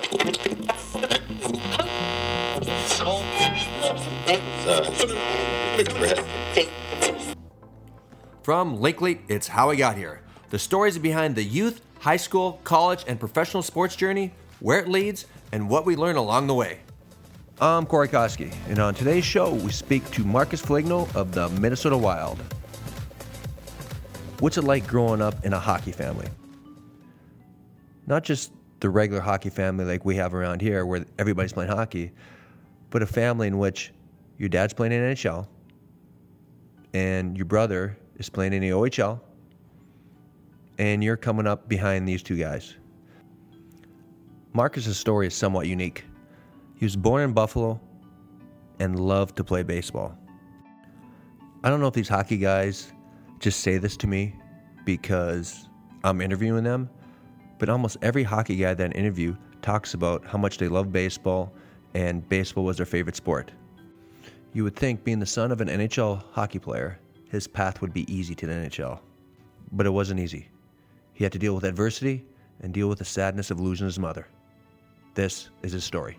From Linkley, it's How I Got Here. The stories behind the youth, high school, college, and professional sports journey, where it leads, and what we learn along the way. I'm Corey Koski, and on today's show, we speak to Marcus Foligno of the Minnesota Wild. What's it like growing up in a hockey family? Not just the regular hockey family like we have around here where everybody's playing hockey, but a family in which your dad's playing in NHL and your brother is playing in the OHL and you're coming up behind these two guys. Marcus's story is somewhat unique. He was born in Buffalo and loved to play baseball. I don't know if these hockey guys just say this to me because I'm interviewing them, but almost every hockey guy that I interview talks about how much they love baseball and baseball was their favorite sport. You would think, being the son of an NHL hockey player, his path would be easy to the NHL. But it wasn't easy. He had to deal with adversity and deal with the sadness of losing his mother. This is his story.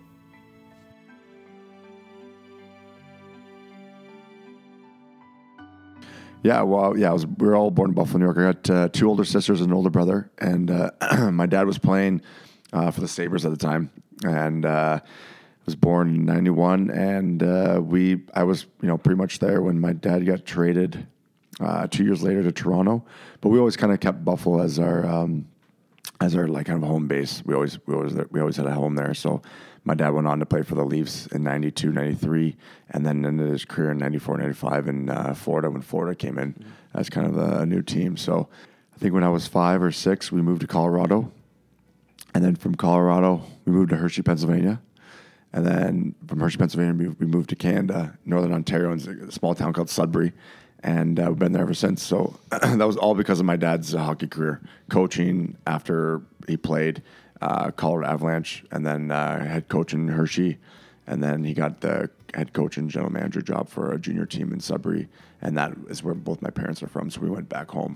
Yeah, well, we were all born in Buffalo, New York. I got two older sisters and an older brother, and my dad was playing for the Sabres at the time, and was born in '91, and I was pretty much there when my dad got traded 2 years later to Toronto, but we always kind of kept Buffalo as our like kind of home base. We always had a home there. So my dad went on to play for the Leafs in '92, '93, and then ended his career in '94, '95 in Florida when Florida came in as kind of a new team. So I think when I was 5 or 6, we moved to Colorado. And then from Colorado, we moved to Hershey, Pennsylvania. And then from Hershey, Pennsylvania, we moved to Canada, Northern Ontario, in a small town called Sudbury. And we've been there ever since. So that was all because of my dad's hockey career, coaching after he played Colorado Avalanche, and then head coach in Hershey. And then he got the head coach and general manager job for a junior team in Sudbury. And that is where both my parents are from. So we went back home.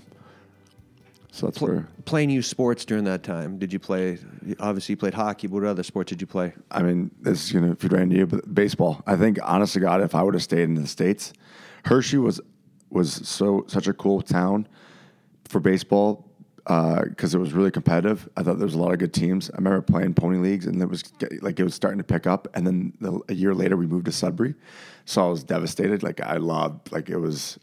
So that's where... Playing youth sports during that time, did you play... Obviously, you played hockey, but what other sports did you play? I mean, this is going to feed right into you, but baseball. I think, honest to God, if I would have stayed in the States, Hershey was such a cool town for baseball because it was really competitive. I thought there was a lot of good teams. I remember playing pony leagues, and it was starting to pick up. And then a year later, we moved to Sudbury, so I was devastated. I loved it was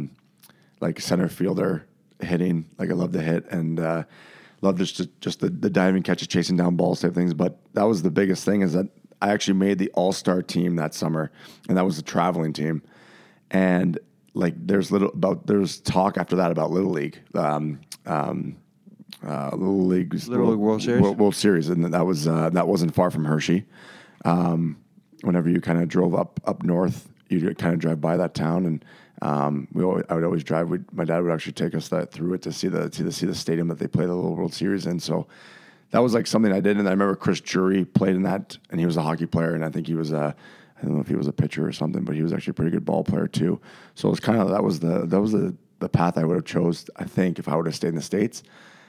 center fielder hitting. I loved to hit and loved just the diving catches, chasing down balls type things. But that was the biggest thing, is that I actually made the all-star team that summer, and that was the traveling team. And there's talk after that about Little League, Little League World Series, World Series, and that wasn't far from Hershey. Whenever you kind of drove up north, you kind of drive by that town, and I would always drive. My dad would actually take us through it to see the stadium that they play the Little World Series in. So that was something I did, and I remember Chris Jury played in that, and he was a hockey player, and I think he was I don't know if he was a pitcher or something, but he was actually a pretty good ball player too. So it was kind of that was the path I would have chose, I think, if I would have stayed in the States.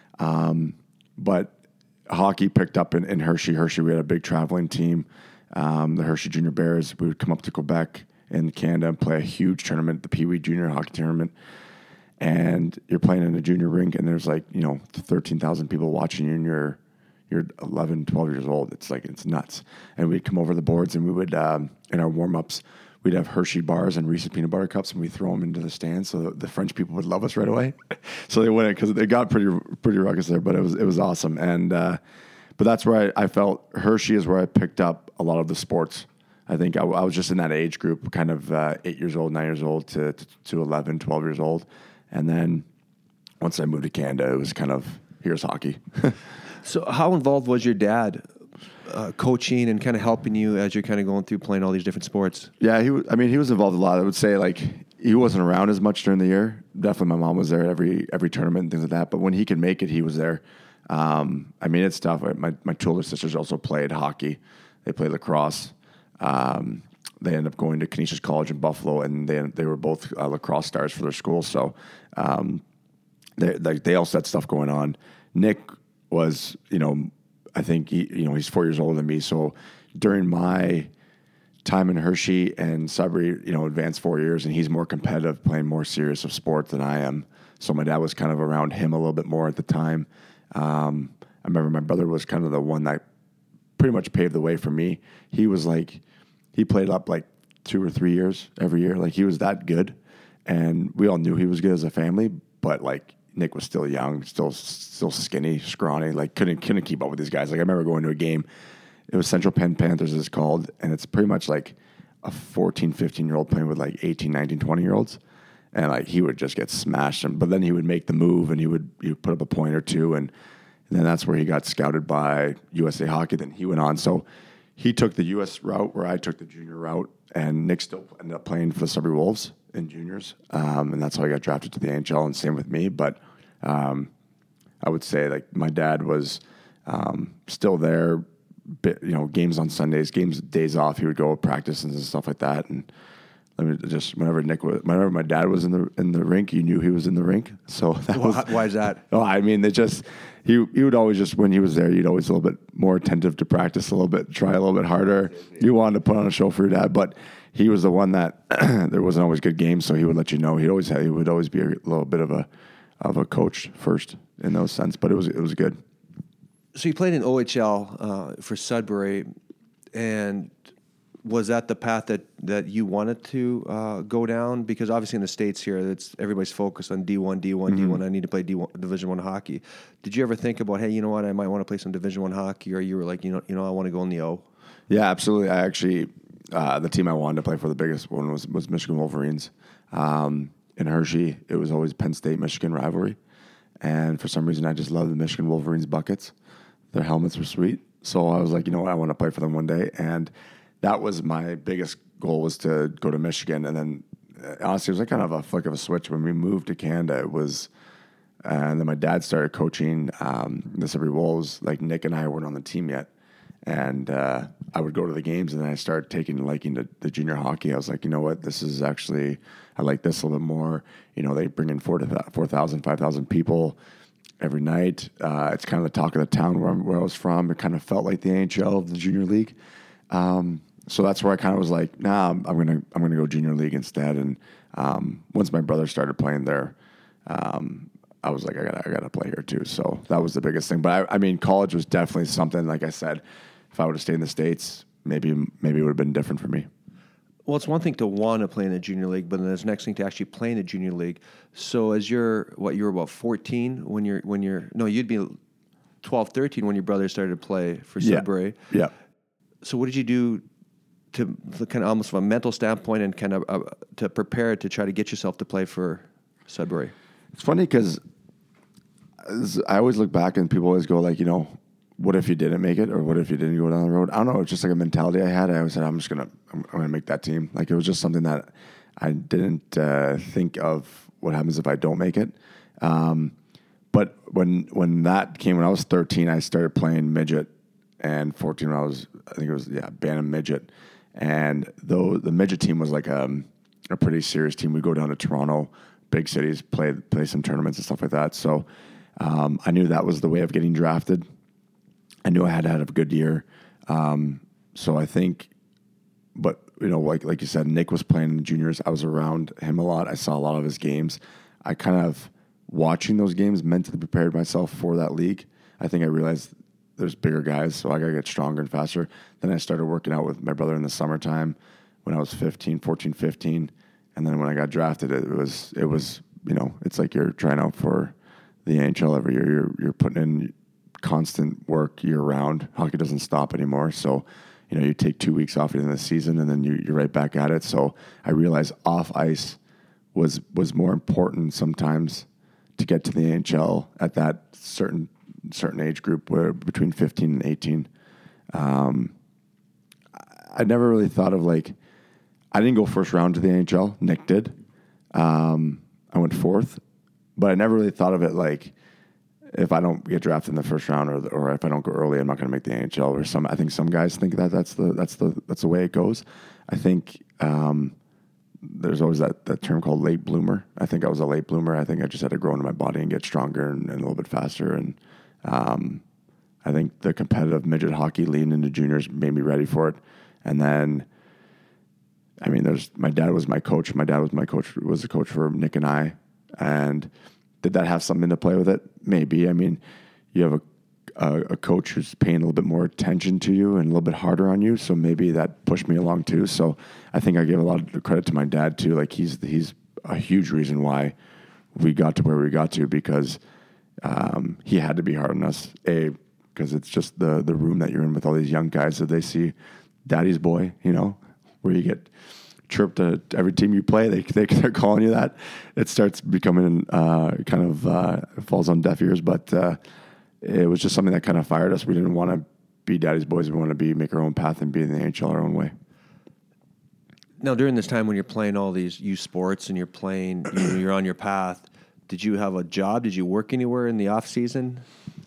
But hockey picked up in Hershey. Hershey, we had a big traveling team. The Hershey Junior Bears. We would come up to Quebec in Canada and play a huge tournament, the Pee Wee Junior Hockey Tournament. And you're playing in a junior rink, and there's 13,000 people watching you, and you're 11, 12 years old. It's nuts. And we'd come over the boards, and we would, in our warm-ups, we'd have Hershey bars and Reese's peanut butter cups, and we'd throw them into the stands so the French people would love us right away. So they wouldn't, because they got pretty ruckus there, but it was awesome. And but that's where I felt Hershey is where I picked up a lot of the sports. I think I was just in that age group, kind of 8 years old, 9 years old to 11, 12 years old. And then once I moved to Canada, it was kind of, here's hockey. So how involved was your dad coaching and kind of helping you as you're kind of going through playing all these different sports? Yeah, he was involved a lot. I would say he wasn't around as much during the year. Definitely my mom was there at every tournament and things like that. But when he could make it, he was there. It's tough. My two older sisters also played hockey. They played lacrosse. They ended up going to Canisius College in Buffalo, and they were both lacrosse stars for their school. So they also had stuff going on. Nick was, I think he's 4 years older than me. So during my time in Hershey and Sudbury, advanced 4 years, and he's more competitive, playing more serious of sport than I am. So my dad was kind of around him a little bit more at the time. I remember my brother was kind of the one that pretty much paved the way for me. He was like, he played up like 2 or 3 years every year. Like he was that good. And we all knew he was good as a family, but like Nick was still young, still skinny, scrawny, like couldn't keep up with these guys. Like I remember going to a game, it was Central Penn Panthers it's called, and it's pretty much like a 14, 15-year-old playing with like 18, 19, 20-year-olds. And like he would just get smashed. But then he would make the move and he would put up a point or two. And then that's where he got scouted by USA Hockey. Then he went on. So he took the US route where I took the junior route. And Nick still ended up playing for the Sudbury Wolves in juniors. And that's how I got drafted to the NHL, and same with me. But I would say like my dad was still there, games on Sundays, days off, he would go practice and stuff like that. And whenever my dad was in the rink, you knew he was in the rink. So why is that? Oh, I mean, he would always just, when he was there, you'd always a little bit more attentive to practice a little bit, try a little bit harder. You wanted to put on a show for your dad, but he was the one that there wasn't always good games, so he would let you know. He would always be a little bit of a coach first in those sense, but it was good. So you played in OHL for Sudbury, and was that the path that you wanted to go down? Because obviously in the States here, everybody's focused on D1, D1. I need to play D1, Division I hockey. Did you ever think about, hey, you know what, I might want to play some Division I hockey, or you were like, I want to go in the O? Yeah, absolutely. I actually, the team I wanted to play for, the biggest one was Michigan Wolverines. In Hershey, it was always Penn State-Michigan rivalry. And for some reason, I just loved the Michigan Wolverines buckets. Their helmets were sweet. So I was like, I want to play for them one day. And that was my biggest goal, was to go to Michigan. And then honestly, it was like kind of a flick of a switch when we moved to Canada. It was, and then my dad started coaching the Sudbury Wolves. Like Nick and I weren't on the team yet. And I would go to the games, and then I started taking liking to the junior hockey. I was like, you know what, this is actually, I like this a little bit more. They bring in 4,000, 5,000 people every night. It's kind of the talk of the town where I was from. It kind of felt like the NHL of the junior league. So that's where I kind of was like, nah, I'm gonna go junior league instead. And once my brother started playing there, I was like, I gotta play here too. So that was the biggest thing. But I mean, college was definitely something. Like I said, if I would have stayed in the States, maybe it would have been different for me. Well, it's one thing to want to play in the junior league, but then there's the next thing to actually play in the junior league. So as you were about 14 you'd be 12, 13 when your brother started to play for Sudbury. Yeah. So what did you do to kind of almost from a mental standpoint and kind of to prepare to try to get yourself to play for Sudbury? It's funny because I always look back and people always go like, what if you didn't make it, or what if you didn't go down the road? I don't know. It's just like a mentality I had. I always said, I'm gonna make that team. Like it was just something that I didn't think of what happens if I don't make it. But when that came, when I was 13, I started playing midget, and 14 when I think it was Bantam midget. And though the midget team was like a pretty serious team, we'd go down to Toronto, big cities, play some tournaments and stuff like that. So I knew that was the way of getting drafted. I knew I had to have a good year. So I think, but like you said, Nick was playing in the juniors. I was around him a lot. I saw a lot of his games. I kind of, watching those games, mentally prepared myself for that league. I think I realized there's bigger guys, so I got to get stronger and faster. Then I started working out with my brother in the summertime when I was 14, 15. And then when I got drafted, it was it's like you're trying out for the NHL every year. You're putting in constant work year round. Hockey doesn't stop anymore. So, you take 2 weeks off in the season, and then you're right back at it. So I realized off ice was more important sometimes to get to the NHL at that certain age group, where between 15 and 18. I never really thought of I didn't go first round to the NHL. Nick did. I went fourth, but I never really thought of it like, if I don't get drafted in the first round, or if I don't go early, I'm not going to make the NHL. Or I think some guys think that's the way it goes. I think there's always that term called late bloomer. I think I was a late bloomer. I think I just had to grow into my body and get stronger and a little bit faster. And I I think the competitive midget hockey leading into juniors made me ready for it. And then, I mean, my dad was my coach. My dad was the coach for Nick and I. And did that have something to play with it? Maybe. I mean, you have a coach who's paying a little bit more attention to you and a little bit harder on you. So maybe that pushed me along too. So I think I give a lot of credit to my dad too. Like he's a huge reason why we got to where we got to, because he had to be hard on us. Because it's just the room that you're in with all these young guys that they see daddy's boy, where you get chirped at every team you play. They're calling you that. It starts becoming it falls on deaf ears, but it was just something that kind of fired us. We didn't want to be daddy's boys. We want to make our own path and be in the NHL our own way. Now, during this time when you're playing all these youth sports and you're playing, you're on your path, did you have a job? Did you work anywhere in the off season?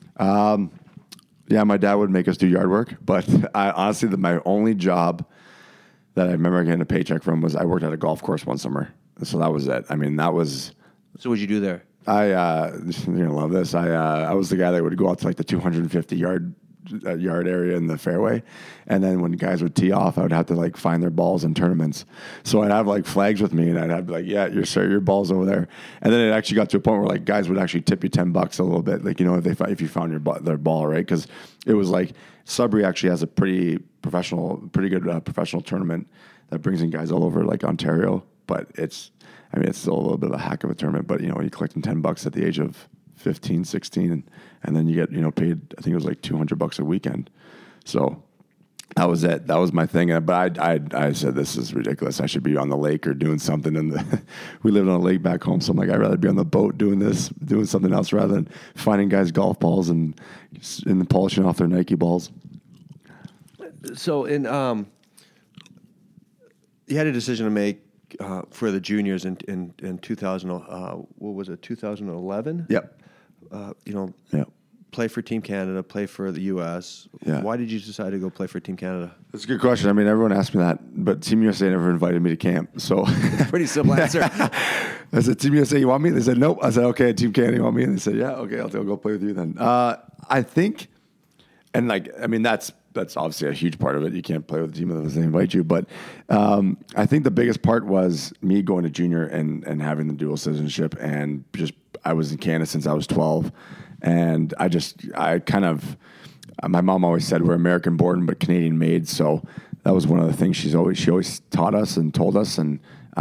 Yeah, my dad would make us do yard work, but honestly, my only job that I remember getting a paycheck from was I worked at a golf course one summer. So that was it. I mean, that was... So what'd you do there? You're going to love this. I was the guy that would go out to like the 250 yard area in the fairway. And then when guys would tee off, I would have to like find their balls in tournaments. So I'd have like flags with me and I'd have like, yeah, your ball's over there. And then it actually got to a point where like guys would actually tip you $10 a little bit. Like, if you found their ball, right? Cause it was like Sudbury actually has a pretty good professional tournament that brings in guys all over like Ontario, but it's still a little bit of a hack of a tournament, but you're collecting $10 at the age of 15, 16, and then you get, paid, I think it was like $200 a weekend. So that was it. That was my thing. But I said, this is ridiculous. I should be on the lake or doing something. And we lived on a lake back home. So I'm like, I'd rather be on the boat doing something else rather than finding guys golf balls and polishing off their Nike balls. So you had a decision to make for the juniors in 2000. What was it? 2011. Yep. Yep. Play for Team Canada, play for the U.S. Yeah. Why did you decide to go play for Team Canada? That's a good question. I mean, everyone asked me that, but Team USA never invited me to camp. So pretty simple answer. I said, Team USA, you want me? They said, nope. I said, okay, Team Canada, you want me? And they said, yeah, okay, I'll go play with you then. I think, and that's obviously a huge part of it. You can't play with a team unless they invite you. But I think the biggest part was me going to junior and having the dual citizenship, and just I was in Canada since I was 12. And my mom always said we're American born but Canadian made. So that was one of the things she always taught us and told us. And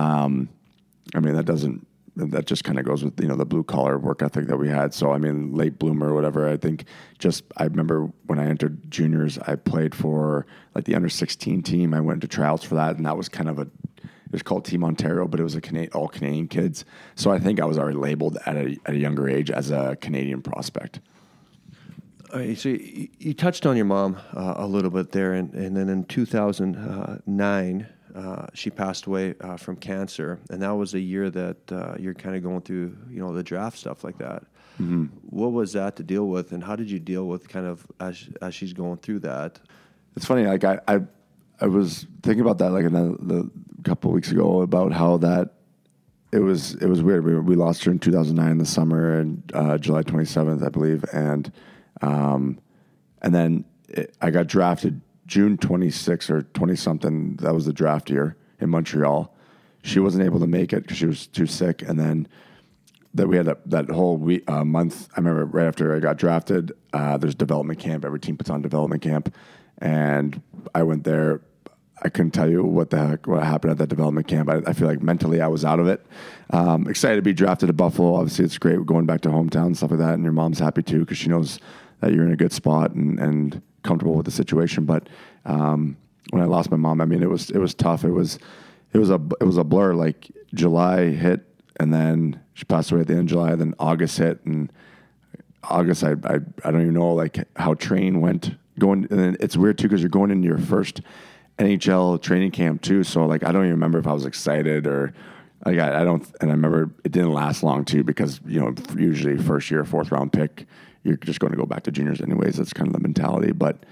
that just kind of goes with, the blue collar work ethic that we had. So, late bloomer or whatever, I remember when I entered juniors, I played for like the under 16 team. I went to tryouts for that. And that was kind of it was called Team Ontario, but it was all Canadian kids. So I think I was already labeled at a younger age as a Canadian prospect. So you touched on your mom a little bit there, and then in 2009, she passed away from cancer, and that was a year that you're kind of going through, the draft stuff like that. Mm-hmm. What was that to deal with, and how did you deal with kind of as she's going through that? It's funny, like I was thinking about that like the couple of weeks ago about how that it was weird. We lost her in 2009 in the summer, and July 27th, I believe, and then I got drafted June 26 or 20 something. That was the draft year in Montreal. She wasn't able to make it because she was too sick, and then that we had that whole month. I remember right after I got drafted, there's development camp. Every team puts on development camp, and I went there. I couldn't tell you what happened at that development camp. I feel like mentally I was out of it. Excited to be drafted to Buffalo. Obviously, it's great going back to hometown and stuff like that. And your mom's happy too because she knows that you're in a good spot and comfortable with the situation. But when I lost my mom, it was tough. It was a blur. Like July hit, and then she passed away at the end of July. Then August hit, and August I don't even know like how training went going. And then it's weird too because you're going into your first NHL training camp too. So like, I don't even remember if I was excited or like, I don't, and I remember it didn't last long too, because, usually first year, 4th round pick, you're just going to go back to juniors anyways. That's kind of the mentality, but,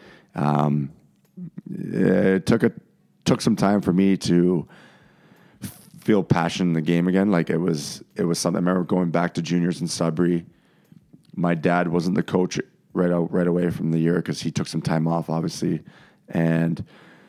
it took some time for me to feel passion in the game again. Like it was something. I remember going back to juniors in Sudbury. My dad wasn't the coach right away from the year because he took some time off, obviously, and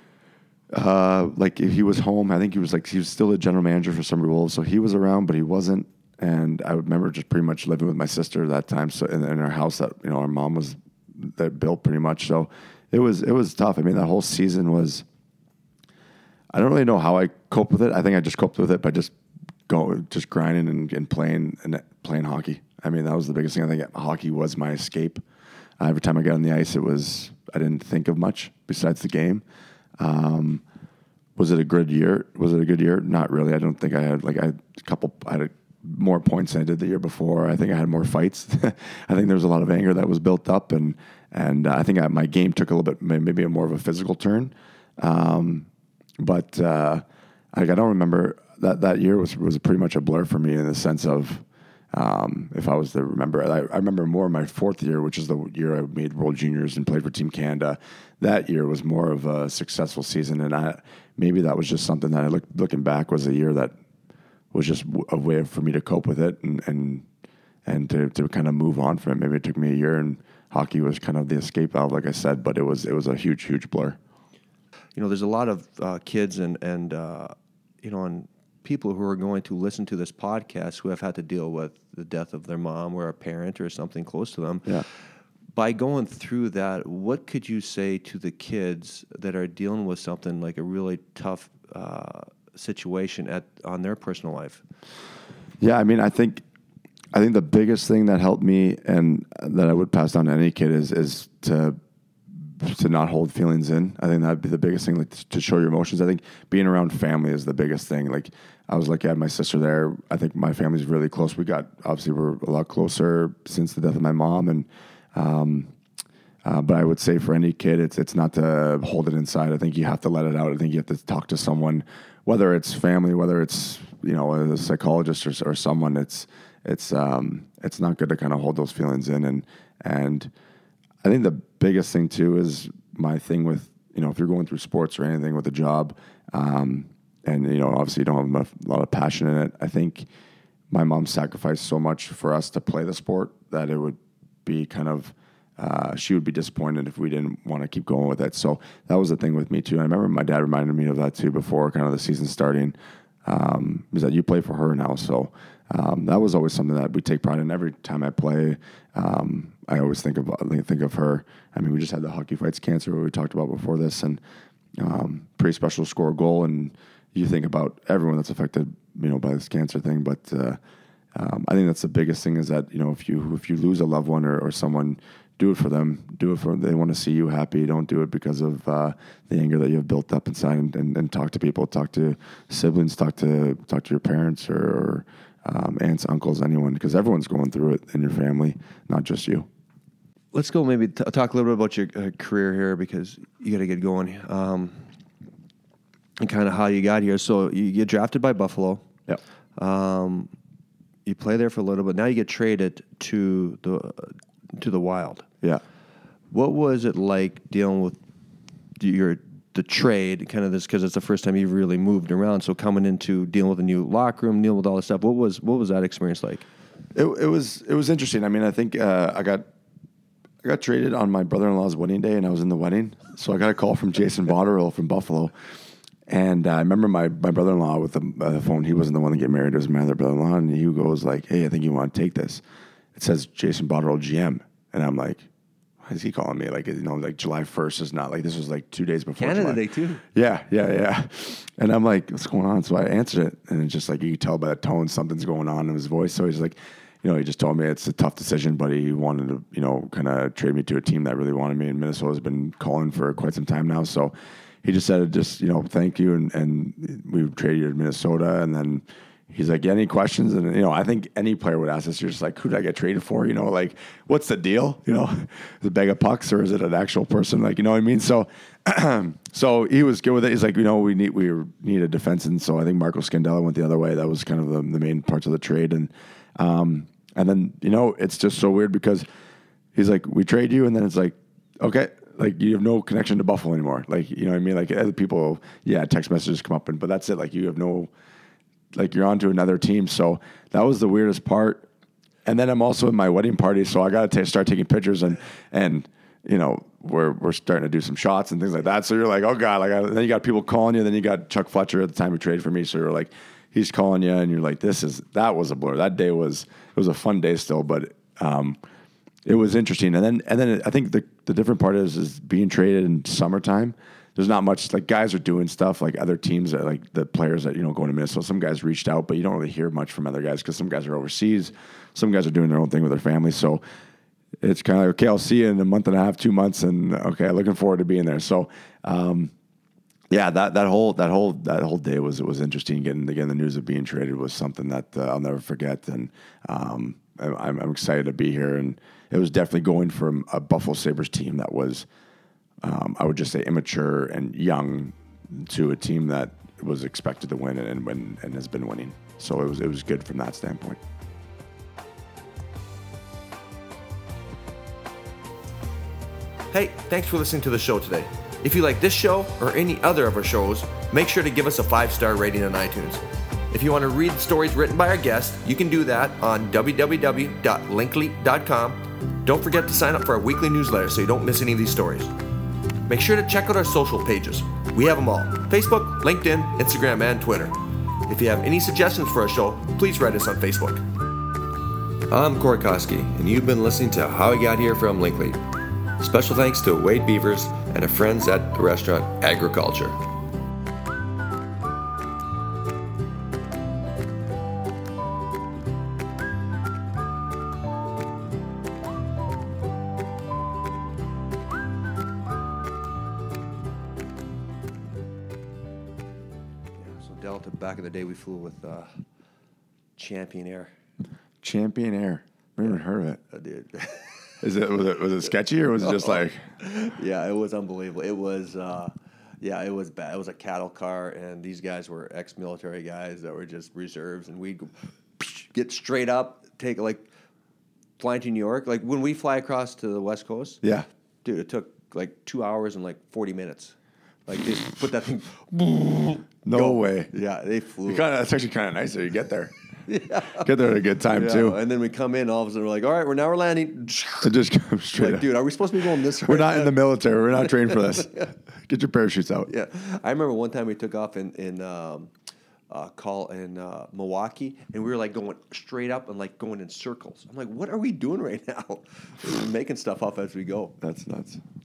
like he was home. I think he was still a general manager for Sudbury Wolves, so he was around, but he wasn't. And I remember just pretty much living with my sister at that time, so in our house that our mom was that built pretty much. So it was tough. I mean, that whole season was. I don't really know how I coped with it. I think I just coped with it by just grinding and playing hockey. I mean, that was the biggest thing. I think hockey was my escape. Every time I got on the ice, I didn't think of much besides the game. Was it a good year? Not really. I don't think I had I had more points than I did the year before. I think I had more fights. I think there was a lot of anger that was built up, and I think my game took a little bit, maybe more of a physical turn. But I don't remember that year was pretty much a blur for me in the sense of if I was to remember. I remember more my fourth year, which is the year I made World Juniors and played for Team Canada. That year was more of a successful season, and maybe that was just something that looking back was a year that was just a way for me to cope with it and to kind of move on from it. Maybe it took me a year, and hockey was kind of the escape valve, like I said, but it was a huge blur. There's a lot of kids and people who are going to listen to this podcast who have had to deal with the death of their mom or a parent or something close to them. Yeah. By going through that, what could you say to the kids that are dealing with something like a really tough situation on their personal life? Yeah, I mean, I think the biggest thing that helped me and that I would pass down to any kid is to not hold feelings in. I think that'd be the biggest thing, like to show your emotions. I think being around family is the biggest thing. Like I was lucky I had my sister there. I think my family's really close. We're a lot closer since the death of my mom. And, but I would say for any kid, it's not to hold it inside. I think you have to let it out. I think you have to talk to someone, whether it's family, whether it's, a psychologist or someone. It's not good to kind of hold those feelings in. And I think the biggest thing too is my thing with, if you're going through sports or anything with a job, and obviously you don't have a lot of passion in it. I think my mom sacrificed so much for us to play the sport that it would be kind of, she would be disappointed if we didn't want to keep going with it. So that was the thing with me too. And I remember my dad reminded me of that too before kind of the season starting, is that you play for her now. So that was always something that we take pride in. Every time I play, I always think of her. I mean, we just had the Hockey Fights Cancer we talked about before this, and pretty special to score a goal. And you think about everyone that's affected, by this cancer thing. But I think that's the biggest thing is that if you lose a loved one or someone, do it for them. Do it for they want to see you happy. Don't do it because of the anger that you have built up inside. And talk to people. Talk to siblings. Talk to your parents or aunts, uncles, anyone, because everyone's going through it in your family, not just you. Let's go maybe talk a little bit about your career here because you got to get going and kind of how you got here. So you get drafted by Buffalo. Yep. You play there for a little bit. Now you get traded to the Wild. Yeah. What was it like dealing with the trade, kind of this, because it's the first time you've really moved around. So coming into dealing with a new locker room, dealing with all this stuff, what was that experience like? It was interesting. I mean, I think I got traded on my brother-in-law's wedding day, and I was in the wedding. So I got a call from Jason Botterill from Buffalo, and I remember my brother-in-law with the phone. He wasn't the one to get married; it was my other brother-in-law, and he goes like, "Hey, I think you want to take this." It says Jason Botterill GM, and I'm like, why is he calling me? Like, like July 1st is not like, this was like 2 days before Canada July. Day too. Yeah. And I'm like, what's going on? So I answered it, and it's just like, you could tell by the tone, something's going on in his voice. So he's like, he just told me it's a tough decision, but he wanted to, kind of trade me to a team that really wanted me. And Minnesota's been calling for quite some time now. So he just said, thank you. And we traded you to Minnesota. And then he's like, any questions? And, I think any player would ask this. You're just like, who did I get traded for? Like, what's the deal? Is it a bag of pucks or is it an actual person? Like, you know what I mean? So, so he was good with it. He's like, we need a defense. And so I think Marco Scandella went the other way. That was kind of the main parts of the trade. And then, it's just so weird because he's like, we trade you. And then it's like, okay, like you have no connection to Buffalo anymore. Like, you know what I mean? Like other people, text messages come up but that's it. Like you have no, like you're on to another team. So that was the weirdest part. and then I'm also in my wedding party, so I got to start taking pictures and we're starting to do some shots and things like that. So you're like, oh God, then you got people calling you. Then you got Chuck Fletcher at the time who traded for me. So you're like, he's calling you, and you're like, that was a blur. That day was a fun day still, but it was interesting. And then I think the different part is being traded in summertime. There's not much, like, guys are doing stuff like other teams that, like the players that, going to Minnesota. Some guys reached out, but you don't really hear much from other guys because some guys are overseas. Some guys are doing their own thing with their families. So it's kind of like, okay, I'll see you in a month and a half, 2 months. And okay, looking forward to being there. So, yeah, that whole day was interesting. Getting the news of being traded was something that I'll never forget. And I'm excited to be here. And it was definitely going from a Buffalo Sabres team that was, I would just say, immature and young, to a team that was expected to win and has been winning. So it was good from that standpoint. Hey, thanks for listening to the show today. If you like this show or any other of our shows, make sure to give us a 5-star rating on iTunes. If you want to read stories written by our guests, you can do that on www.linkly.com. Don't forget to sign up for our weekly newsletter so you don't miss any of these stories. Make sure to check out our social pages. We have them all: Facebook, LinkedIn, Instagram, and Twitter. If you have any suggestions for our show, please write us on Facebook. I'm Corey Koski, and you've been listening to How I Got Here from Linkley. Special thanks to Wade Beavers and our friends at the restaurant Agriculture. Delta, back in the day, we flew with Champion Air. Champion Air. Never even heard of it. Dude. Was it sketchy, or was it just like? Yeah, it was unbelievable. It was, it was bad. It was a cattle car, and these guys were ex-military guys that were just reserves, and we'd get straight up, flying to New York. Like when we fly across to the West Coast. Yeah, dude, it took like 2 hours and like 40 minutes. Like just put that thing. No way. Yeah, they flew. That's actually kind of nice that you get there. Yeah. Get there at a good time, too. And then we come in, all of a sudden we're like, all right, we're landing. It just comes straight up. Dude, are we supposed to be going this way? We're not in the military. We're not trained for this. Get your parachutes out. Yeah. I remember one time we took off in Milwaukee, and we were like going straight up and like going in circles. I'm like, what are we doing right now? We're making stuff up as we go. That's nuts.